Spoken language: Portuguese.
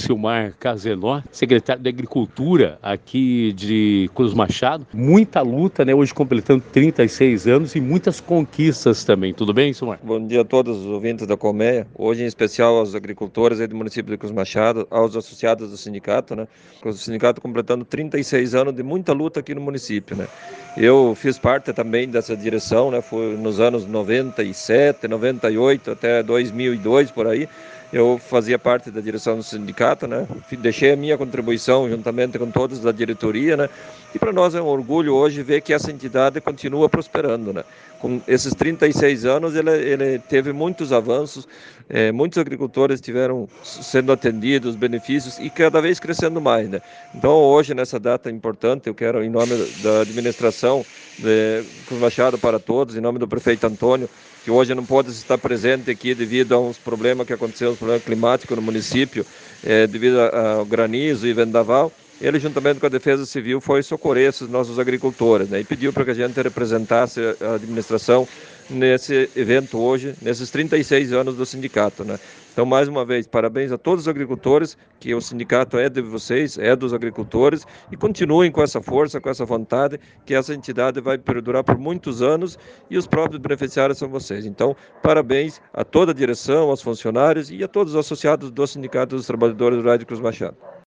Silmar Cazenó, secretário da Agricultura aqui de Cruz Machado. Muita luta, né? Hoje completando 36 anos e muitas conquistas também. Tudo bem, Silmar? Bom dia a todos os ouvintes da Colmeia, hoje em especial aos agricultores aí do município de Cruz Machado, aos associados do sindicato, né? O sindicato completando 36 anos de muita luta aqui no município, né? Eu fiz parte também dessa direção, né? Foi nos anos 97, 98 até 2002 por aí. Eu fazia parte da direção do sindicato, né? Deixei a minha contribuição juntamente com todos da diretoria, né? E para nós é um orgulho hoje ver que essa entidade continua prosperando, né? Com esses 36 anos, ele teve muitos avanços, muitos agricultores estiveram sendo atendidos, benefícios e cada vez crescendo mais, né? Então, hoje, nessa data importante, eu quero, em nome da administração de Cruz Machado para todos, em nome do prefeito Antônio, que hoje não pode estar presente aqui devido a uns problemas que aconteceram, uns problemas climáticos no município, devido ao granizo e vendaval. Ele, juntamente com a Defesa Civil, foi socorrer esses nossos agricultores, né? E pediu para que a gente representasse a administração nesse evento hoje, nesses 36 anos do sindicato, né? Então, mais uma vez, parabéns a todos os agricultores, que o sindicato é de vocês, é dos agricultores, e continuem com essa força, com essa vontade, que essa entidade vai perdurar por muitos anos e os próprios beneficiários são vocês. Então, parabéns a toda a direção, aos funcionários e a todos os associados do Sindicato dos Trabalhadores Rurais de Cruz Machado.